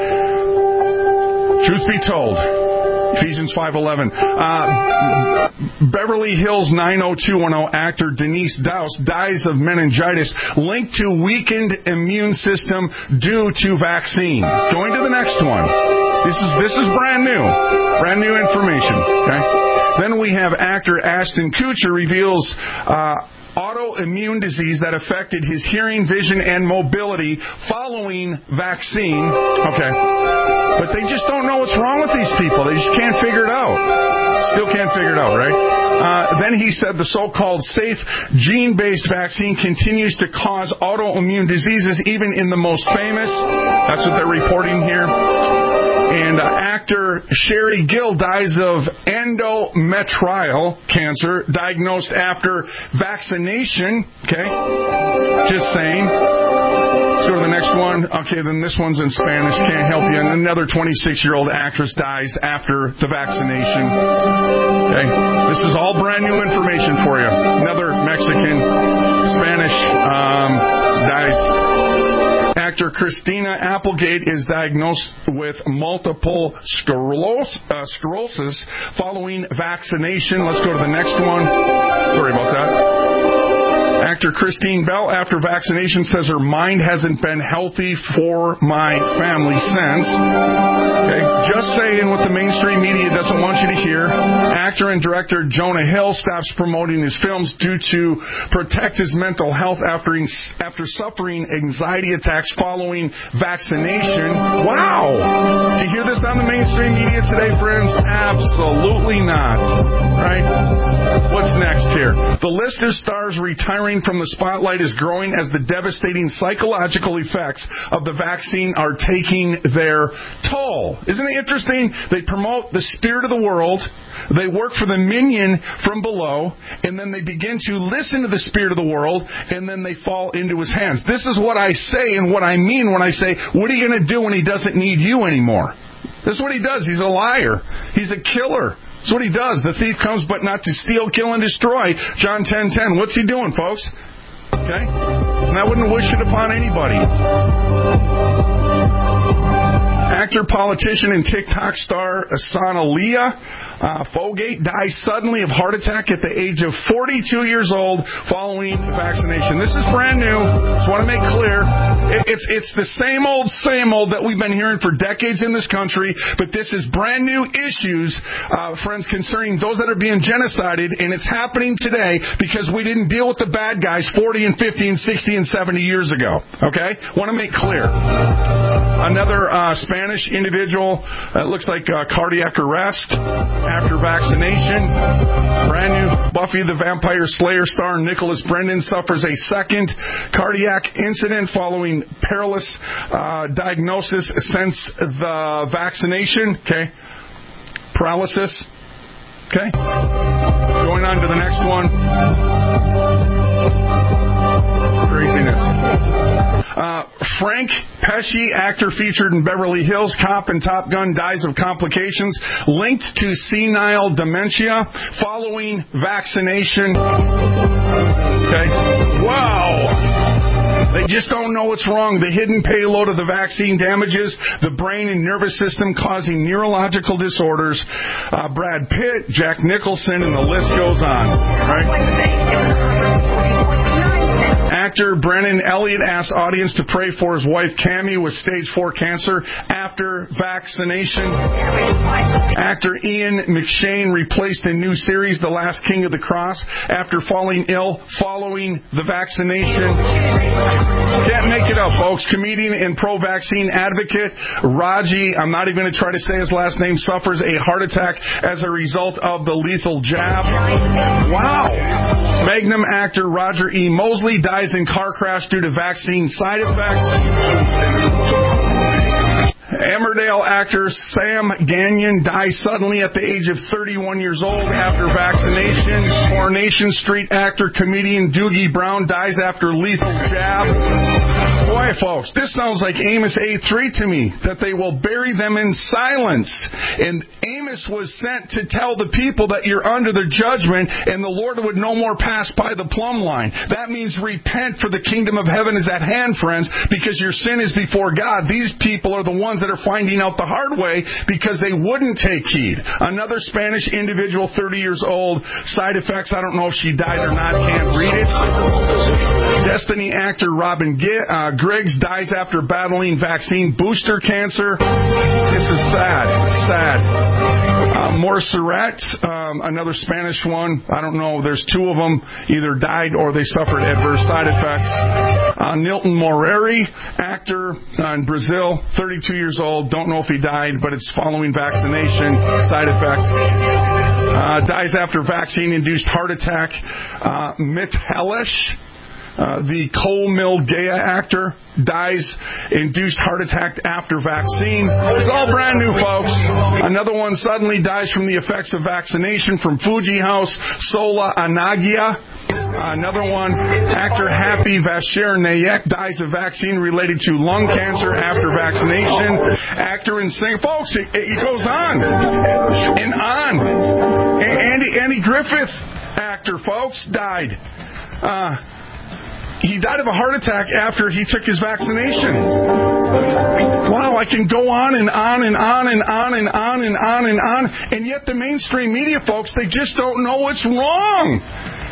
Truth be told, Ephesians five eleven. Uh, Beverly Hills nine oh two one oh actor Denise Douse dies of meningitis linked to weakened immune system due to vaccine. Going to the next one. This is this is brand new, brand new information. Okay. Then we have actor Ashton Kutcher reveals Uh, autoimmune disease that affected his hearing, vision, and mobility following vaccine. Okay. But they just don't know what's wrong with these people. They just can't figure it out. Still can't figure it out, right? Uh, then he said the so-called safe gene-based vaccine continues to cause autoimmune diseases even in the most famous. That's what they're reporting here. And uh, actor Sherry Gill dies of endometrial cancer, diagnosed after vaccination. Okay, just saying. Let's go to the next one. Okay, then this one's in Spanish. Can't help you. And another twenty-six-year-old actress dies after the vaccination. Okay, this is all brand new information for you. Another Mexican, Spanish, um, dies. Actor Christina Applegate is diagnosed with multiple sclerosis, uh, sclerosis following vaccination. Let's go to the next one. Sorry about that. Actor Christine Bell, after vaccination, says her mind hasn't been healthy for my family since. Okay, just saying what the mainstream media doesn't want you to hear. Actor and director Jonah Hill stops promoting his films due to protect his mental health after after suffering anxiety attacks following vaccination. Wow! Did you hear this on the mainstream media today, friends? Absolutely not. Right? What's next here? The list of stars retiring from the spotlight is growing as the devastating psychological effects of the vaccine are taking their toll. Isn't it interesting? They promote the spirit of the world, they work for the minion from below, and then they begin to listen to the spirit of the world, and then they fall into his hands. This is what I say and what I mean when I say, what are you going to do when he doesn't need you anymore? This is what he does. He's a liar. He's a killer. That's what he does. The thief comes but not to steal, kill, and destroy. John ten ten. What's he doing, folks? Okay? And I wouldn't wish it upon anybody. Actor, politician, and TikTok star Asana Leah uh, Fogate dies suddenly of heart attack at the age of forty-two years old following vaccination. This is brand new. Just want to make clear. It, it's it's the same old, same old that we've been hearing for decades in this country, but this is brand new issues, uh, friends, concerning those that are being genocided, and it's happening today because we didn't deal with the bad guys forty and fifty and sixty and seventy years ago. Okay? Want to make clear. Another uh, Spanish individual, uh, looks like uh, cardiac arrest after vaccination. Brand new Buffy the Vampire Slayer star Nicholas Brendan suffers a second cardiac incident following perilous uh, diagnosis since the vaccination. Okay. Paralysis. Okay. Going on to the next one. Craziness. Uh, Frank Pesci, actor featured in Beverly Hills Cop and Top Gun, dies of complications linked to senile dementia following vaccination. Okay. Wow. They just don't know what's wrong. The hidden payload of the vaccine damages the brain and nervous system, causing neurological disorders. Uh, Brad Pitt, Jack Nicholson, and the list goes on. Right? Actor Brennan Elliott asked audience to pray for his wife Cammie with stage four cancer after vaccination. Actor Ian McShane replaced in new series The Last King of the Cross after falling ill following the vaccination. Can't make it up, folks. Comedian and pro-vaccine advocate Raji, I'm not even going to try to say his last name, suffers a heart attack as a result of the lethal jab. Wow. Magnum actor Roger E. Mosley dies in car crash due to vaccine side effects. Emmerdale actor Sam Gagnon dies suddenly at the age of thirty-one years old after vaccination. Coronation Street actor, comedian Doogie Brown dies after lethal jab. Boy, folks, this sounds like Amos eight three to me, that they will bury them in silence. And Amos was sent to tell the people that you're under the judgment and the Lord would no more pass by the plumb line. That means repent, for the kingdom of heaven is at hand, friends, because your sin is before God. These people are the ones that are finding out the hard way because they wouldn't take heed. Another Spanish individual, thirty years old, side effects, I don't know if she died or not, can't read it. Destiny actor Robin G- uh, Griggs dies after battling vaccine booster cancer. This is sad, sad. Uh, Montserrat, um, another Spanish one, I don't know, there's two of them, either died or they suffered adverse side effects. Uh, Nilton Moreri, actor uh, in Brazil, thirty-two years old, don't know if he died, but it's following vaccination, side effects. Uh, dies after vaccine-induced heart attack. Uh, Mitt Hellish, Uh, the coal mill Gaia actor, dies induced heart attack after vaccine. It's all brand new, folks. Another one suddenly dies from the effects of vaccination from Fuji House, Sola Anagia. Another one, actor Happy Vasher Nayek dies of vaccine related to lung cancer after vaccination. Actor and singer, folks, it, it goes on and on. Andy, Andy Griffith, actor, folks, died. Uh, He died of a heart attack after he took his vaccination. Wow, I can go on and on and on and on and on and on and on. And yet the mainstream media, folks, they just don't know what's wrong.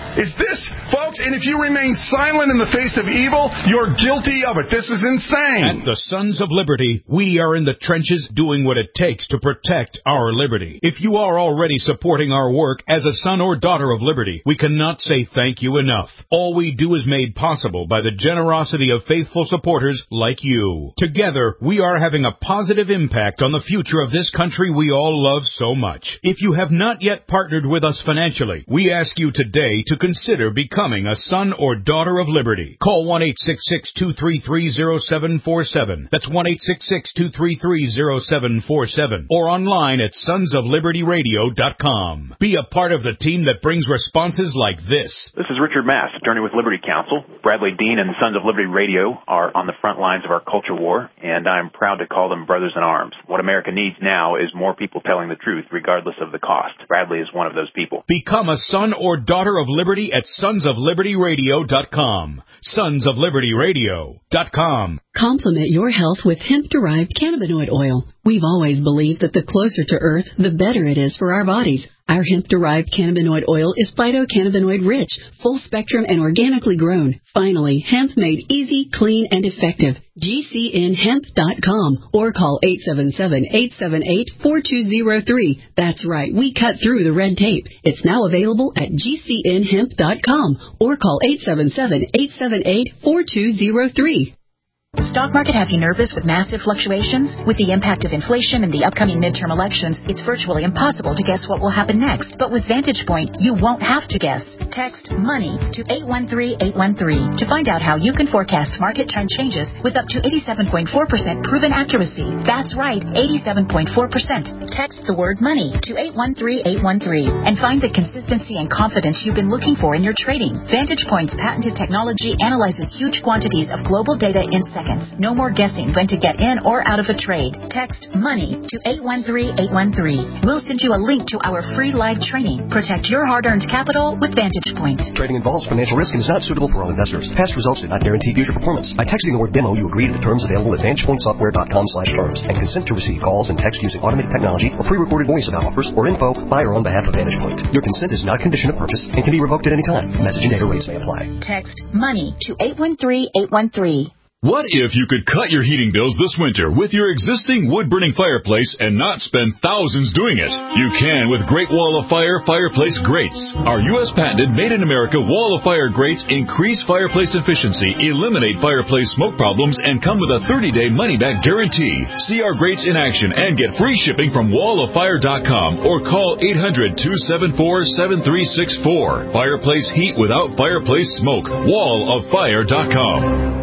Is this, folks, and if you remain silent in the face of evil, you're guilty of it. This is insane. At the Sons of Liberty, we are in the trenches doing what it takes to protect our liberty. If you are already supporting our work as a son or daughter of liberty, we cannot say thank you enough. All we do is made possible by the generosity of faithful supporters like you. Together, we are having a positive impact on the future of this country we all love so much. If you have not yet partnered with us financially, we ask you today to consider becoming a son or daughter of liberty. Call one eight six six, two three three, zero seven four seven. That's one eight six six, two three three, zero seven four seven. Or online at sons of liberty radio dot com. Be a part of the team that brings responses like this. This is Richard Mass, attorney with Liberty Counsel. Bradley Dean and Sons of Liberty Radio are on the front lines of our culture war, and I'm proud to call them brothers in arms. What America needs now is more people telling the truth, regardless of the cost. Bradley is one of those people. Become a son or daughter of liberty at sons of liberty radio dot com. sons of liberty radio dot com. Complement your health with hemp-derived cannabinoid oil. We've always believed that the closer to Earth, the better it is for our bodies. Our hemp-derived cannabinoid oil is phytocannabinoid rich, full spectrum, and organically grown. Finally, hemp made easy, clean, and effective. G C N hemp dot com or call eight seven seven, eight seven eight, four two zero three. That's right, we cut through the red tape. It's now available at G C N hemp dot com or call eight seven seven, eight seven eight, four two zero three. Stock market have you nervous with massive fluctuations? With the impact of inflation and the upcoming midterm elections, it's virtually impossible to guess what will happen next. But with Vantage Point, you won't have to guess. Text MONEY to eight one three, eight one three to find out how you can forecast market trend changes with up to eighty-seven point four percent proven accuracy. That's right, eighty-seven point four percent. Text the word MONEY to eight one three, eight one three and find the consistency and confidence you've been looking for in your trading. Vantage Point's patented technology analyzes huge quantities of global data in seconds. No more guessing when to get in or out of a trade. Text MONEY to eight one three, eight one three. We'll send you a link to our free live training. Protect your hard-earned capital with Vantage Point. Trading involves financial risk and is not suitable for all investors. Past results do not guarantee future performance. By texting the word demo, you agree to the terms available at vantage point software dot com slash terms and consent to receive calls and text using automated technology or pre-recorded voice about offers or info by or on behalf of Vantage Point. Your consent is not a condition of purchase and can be revoked at any time. Message and data rates may apply. Text MONEY to eight one three, eight one three. What if you could cut your heating bills this winter with your existing wood-burning fireplace and not spend thousands doing it? You can with Great Wall of Fire Fireplace Grates. Our U S patented made-in-America Wall of Fire grates increase fireplace efficiency, eliminate fireplace smoke problems, and come with a thirty-day money-back guarantee. See our grates in action and get free shipping from wall of fire dot com or call eight hundred, two seven four, seven three six four. Fireplace heat without fireplace smoke. wall of fire dot com.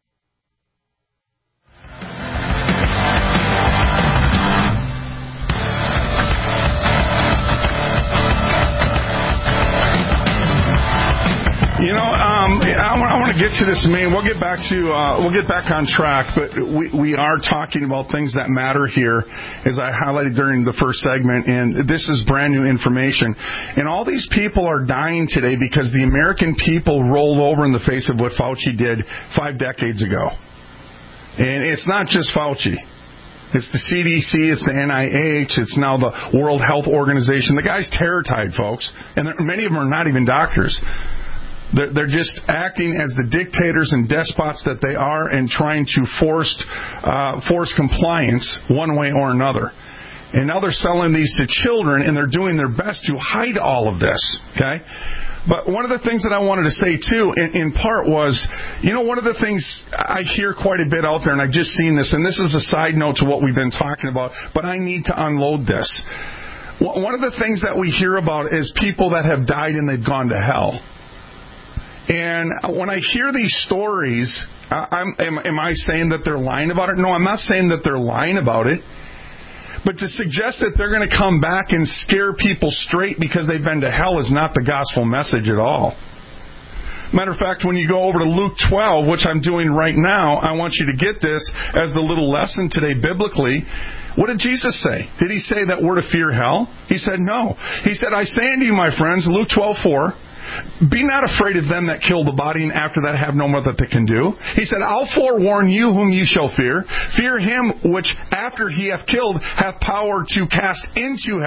You know, um, I, I want to get to this main. We'll get back to uh, we'll get back on track, but we we are talking about things that matter here, as I highlighted during the first segment, and this is brand new information. And all these people are dying today because the American people rolled over in the face of what Fauci did five decades ago. And it's not just Fauci. It's the C D C, it's the N I H, it's now the World Health Organization. The guy's terror-tied, folks, and many of them are not even doctors. They're just acting as the dictators and despots that they are and trying to force, uh, force compliance one way or another. And now they're selling these to children, and they're doing their best to hide all of this, okay? But one of the things that I wanted to say, too, in, in part was, you know, one of the things I hear quite a bit out there, and I've just seen this, and this is a side note to what we've been talking about, but I need to unload this. One of the things that we hear about is people that have died and they've gone to hell. And when I hear these stories, I'm, am, am I saying that they're lying about it? No, I'm not saying that they're lying about it. But to suggest that they're going to come back and scare people straight because they've been to hell is not the gospel message at all. Matter of fact, when you go over to Luke twelve, which I'm doing right now, I want you to get this as the little lesson today biblically. What did Jesus say? Did he say that we're to fear hell? He said no. He said, I say unto you, my friends, Luke twelve four, be not afraid of them that kill the body, and after that have no more that they can do. He said, I'll forewarn you whom you shall fear. Fear him which after he hath killed hath power to cast into hell.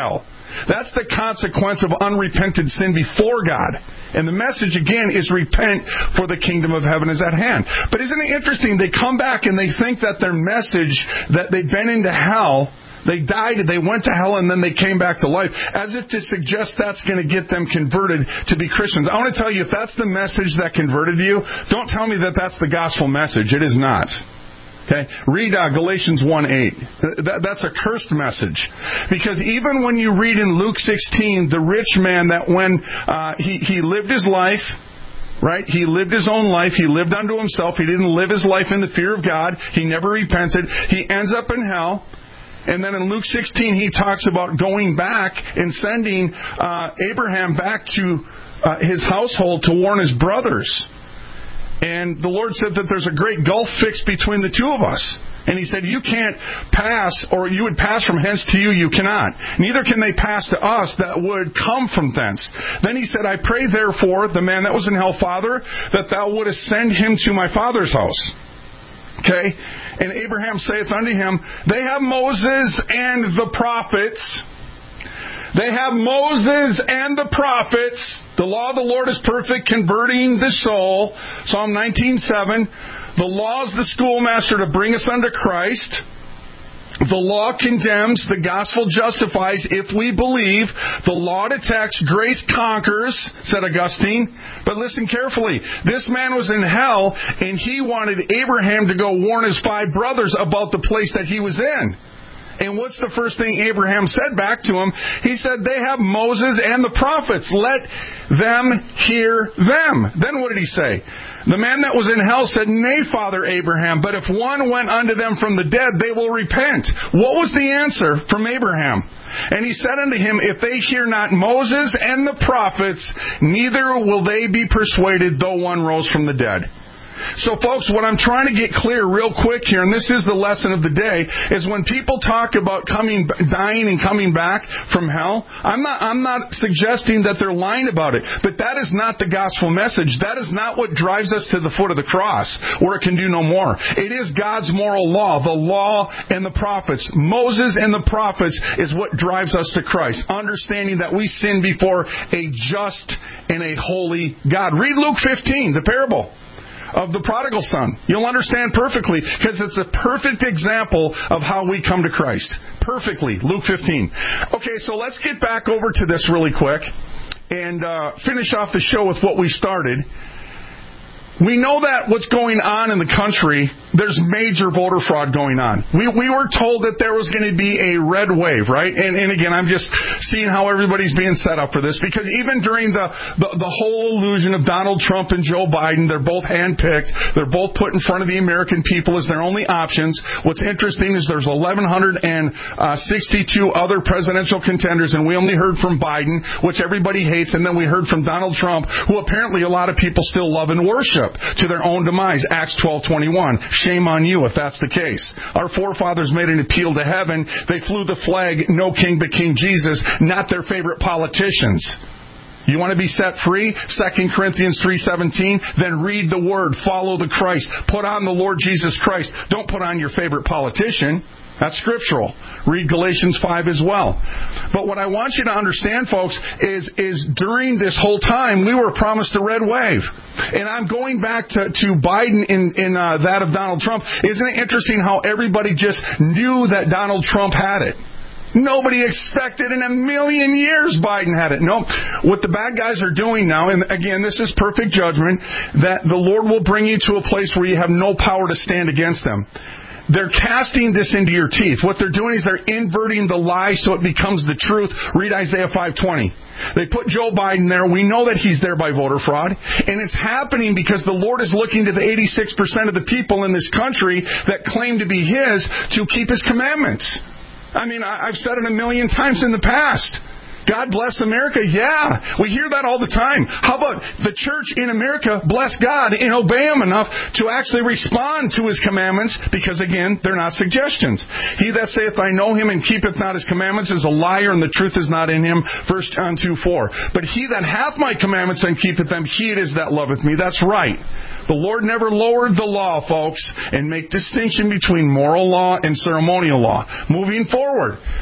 That's the consequence of unrepented sin before God. And the message, again, is repent, for the kingdom of heaven is at hand. But isn't it interesting? They come back and they think that their message, that they've been into hell, they died, they went to hell, and then they came back to life, as if to suggest that's going to get them converted to be Christians. I want to tell you, if that's the message that converted you, don't tell me that that's the gospel message. It is not. Okay, read uh, Galatians one eight. That, that's a cursed message. Because even when you read in Luke sixteen, the rich man that when uh, he, he lived his life, right? He lived his own life. He lived unto himself. He didn't live his life in the fear of God. He never repented. He ends up in hell. And then in Luke sixteen, he talks about going back and sending uh, Abraham back to uh, his household to warn his brothers. And the Lord said that there's a great gulf fixed between the two of us. And He said, you can't pass, or you would pass from hence to you, you cannot. Neither can they pass to us that would come from thence. Then He said, I pray therefore, the man that was in hell, Father, that thou wouldest send him to my father's house. Okay? And Abraham saith unto him, they have Moses and the prophets. They have Moses and the prophets. The law of the Lord is perfect, converting the soul. Psalm nineteen seven. The law is the schoolmaster to bring us unto Christ. The law condemns, the gospel justifies if we believe. The law detects, grace conquers, said Augustine. But listen carefully. This man was in hell, and he wanted Abraham to go warn his five brothers about the place that he was in. And what's the first thing Abraham said back to him? He said, they have Moses and the prophets. Let them hear them. Then what did he say? The man that was in hell said, nay, Father Abraham, but if one went unto them from the dead, they will repent. What was the answer from Abraham? And he said unto him, if they hear not Moses and the prophets, neither will they be persuaded, though one rose from the dead. So, folks, what I'm trying to get clear real quick here, and this is the lesson of the day, is when people talk about coming, dying and coming back from hell, I'm not, I'm not suggesting that they're lying about it, but that is not the gospel message. That is not what drives us to the foot of the cross, where it can do no more. It is God's moral law, the law and the prophets. Moses and the prophets is what drives us to Christ, understanding that we sin before a just and a holy God. Read Luke fifteen, the parable of the prodigal son. You'll understand perfectly, because it's a perfect example of how we come to Christ. Perfectly. Luke fifteen. Okay, so let's get back over to this really quick and uh, finish off the show with what we started. We know that what's going on in the country, there's major voter fraud going on. We we were told that there was going to be a red wave, right? And, and again, I'm just seeing how everybody's being set up for this, because even during the, the, the whole illusion of Donald Trump and Joe Biden, they're both handpicked. They're both put in front of the American people as their only options. What's interesting is there's eleven sixty-two other presidential contenders, and we only heard from Biden, which everybody hates, and then we heard from Donald Trump, who apparently a lot of people still love and worship, to their own demise. Acts twelve twenty-one. Shame on you if that's the case. Our forefathers made an appeal to heaven. They flew the flag, no king but King Jesus, not their favorite politicians. You want to be set free? Second Corinthians three seventeen. Then read the Word. Follow the Christ. Put on the Lord Jesus Christ. Don't put on your favorite politician. That's scriptural. Read Galatians five as well. But what I want you to understand, folks, is, is during this whole time, we were promised a red wave. And I'm going back to, to Biden in, in uh, that of Donald Trump. Isn't it interesting how everybody just knew that Donald Trump had it? Nobody expected in a million years Biden had it. No, what the bad guys are doing now, and again, this is perfect judgment, that the Lord will bring you to a place where you have no power to stand against them. They're casting this into your teeth. What they're doing is they're inverting the lie so it becomes the truth. Read Isaiah five twenty. They put Joe Biden there. We know that he's there by voter fraud. And it's happening because the Lord is looking to the eighty-six percent of the people in this country that claim to be His to keep His commandments. I mean, I've said it a million times in the past. God bless America. Yeah, we hear that all the time. How about the church in America bless God and obey Him enough to actually respond to His commandments? Because again, they're not suggestions. He that saith, I know Him, and keepeth not His commandments is a liar, and the truth is not in him. First John two four. But he that hath my commandments and keepeth them, he it is that loveth me. That's right. The Lord never lowered the law, folks, and make distinction between moral law and ceremonial law. Moving forward.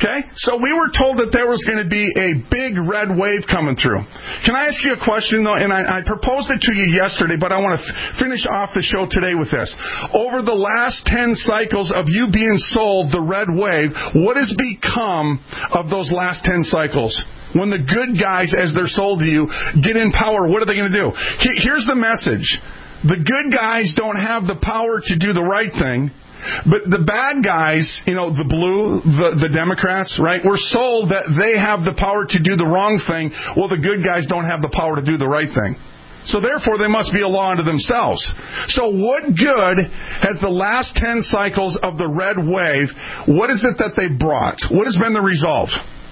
Okay? So we were told that there was going to be a big red wave coming through. Can I ask you a question, though? And I, I proposed it to you yesterday, but I want to f- finish off the show today with this. Over the last ten cycles of you being sold the red wave, what has become of those last ten cycles? When the good guys, as they're sold to you, get in power, what are they going to do? Here's the message. The good guys don't have the power to do the right thing. But the bad guys, you know, the blue, the, the Democrats, right, were sold that they have the power to do the wrong thing. Well, the good guys don't have the power to do the right thing. So therefore, they must be a law unto themselves. So what good has the last ten cycles of the red wave, what is it that they brought? What has been the result?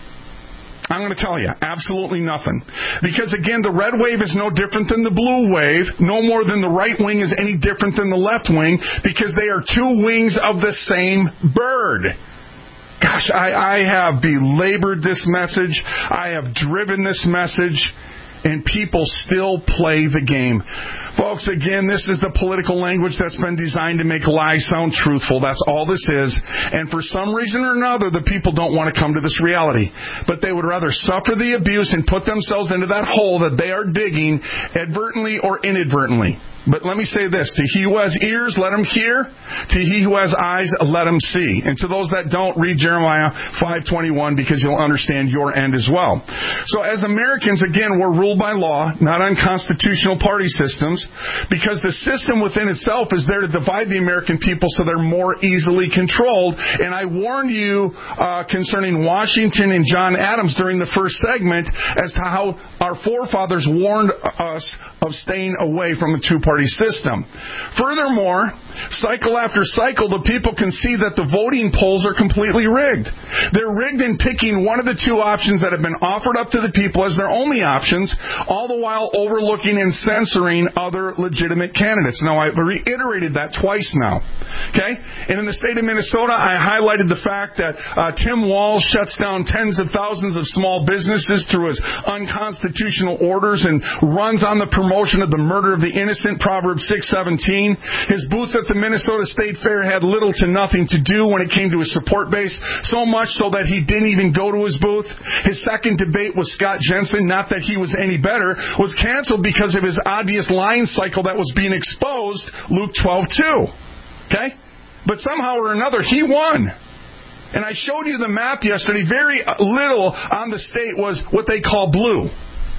I'm going to tell you, absolutely nothing. Because again, the red wave is no different than the blue wave, no more than the right wing is any different than the left wing, because they are two wings of the same bird. Gosh, I, I have belabored this message. I have driven this message. And people still play the game. Folks, again, this is the political language that's been designed to make lies sound truthful. That's all this is. And for some reason or another, the people don't want to come to this reality. But they would rather suffer the abuse and put themselves into that hole that they are digging, advertently or inadvertently. But let me say this. To he who has ears, let him hear. To he who has eyes, let him see. And to those that don't, read Jeremiah five twenty-one, because you'll understand your end as well. So as Americans, again, we're ruled by law, not on constitutional party systems, because the system within itself is there to divide the American people so they're more easily controlled. And I warned you uh, concerning Washington and John Adams during the first segment as to how our forefathers warned us of staying away from a two-party system. Furthermore, cycle after cycle, the people can see that the voting polls are completely rigged. They're rigged in picking one of the two options that have been offered up to the people as their only options, all the while overlooking and censoring other legitimate candidates. Now, I've reiterated that twice now. Okay? And in the state of Minnesota, I highlighted the fact that uh, Tim Walz shuts down tens of thousands of small businesses through his unconstitutional orders and runs on the promotion of the murder of the innocent, Proverbs six seventeen. His booth at the Minnesota State Fair had little to nothing to do when it came to his support base, so much so that he didn't even go to his booth. His second debate with Scott Jensen, not that he was any better, was canceled because of his obvious lying cycle that was being exposed, Luke twelve two. Okay? But somehow or another, he won. And I showed you the map yesterday. Very little on the state was what they call blue.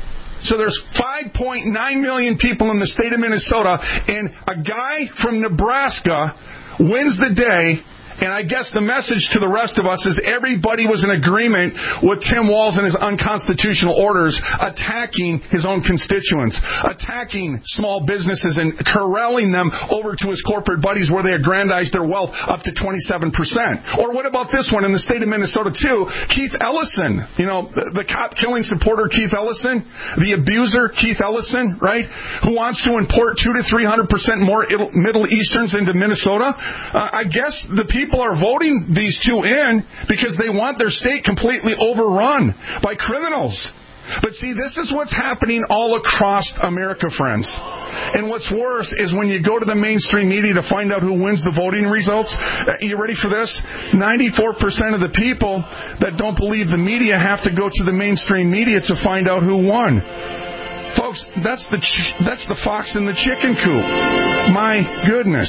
So there's five point nine million people in the state of Minnesota, and a guy from Nebraska wins the day. And I guess the message to the rest of us is everybody was in agreement with Tim Walz and his unconstitutional orders attacking his own constituents, attacking small businesses and corralling them over to his corporate buddies where they aggrandized their wealth up to twenty-seven percent. Or what about this one in the state of Minnesota too? Keith Ellison, you know, the, the cop-killing supporter Keith Ellison, the abuser Keith Ellison, right, who wants to import two to three hundred percent more Middle Easterns into Minnesota. Uh, I guess the people People are voting these two in because they want their state completely overrun by criminals. But see, this is what's happening all across America, friends. And what's worse is when you go to the mainstream media to find out who wins the voting results. Uh, you ready for this? ninety-four percent of the people that don't believe the media have to go to the mainstream media to find out who won. Folks, that's the ch- that's the fox in the chicken coop. My goodness.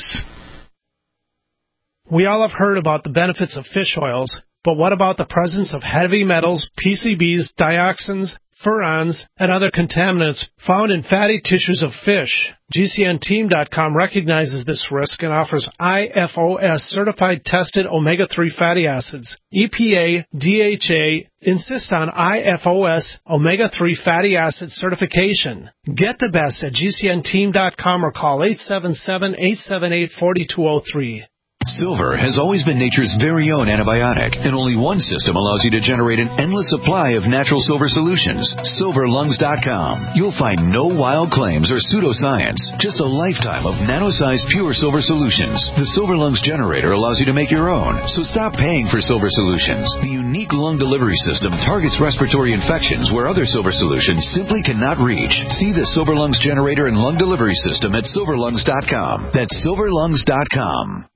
We all have heard about the benefits of fish oils, but what about the presence of heavy metals, P C Bs, dioxins, furans, and other contaminants found in fatty tissues of fish? G C N team dot com recognizes this risk and offers I F O S certified tested omega three fatty acids. E P A, D H A insist on I F O S omega three fatty acid certification. Get the best at G C N team dot com or call eight seven seven, eight seven eight, four two zero three. Silver has always been nature's very own antibiotic, and only one system allows you to generate an endless supply of natural silver solutions. silver lungs dot com. You'll find no wild claims or pseudoscience, just a lifetime of nano-sized pure silver solutions. The Silver Lungs generator allows you to make your own, so stop paying for silver solutions. The unique lung delivery system targets respiratory infections where other silver solutions simply cannot reach. See the Silver Lungs generator and lung delivery system at silver lungs dot com. That's silver lungs dot com.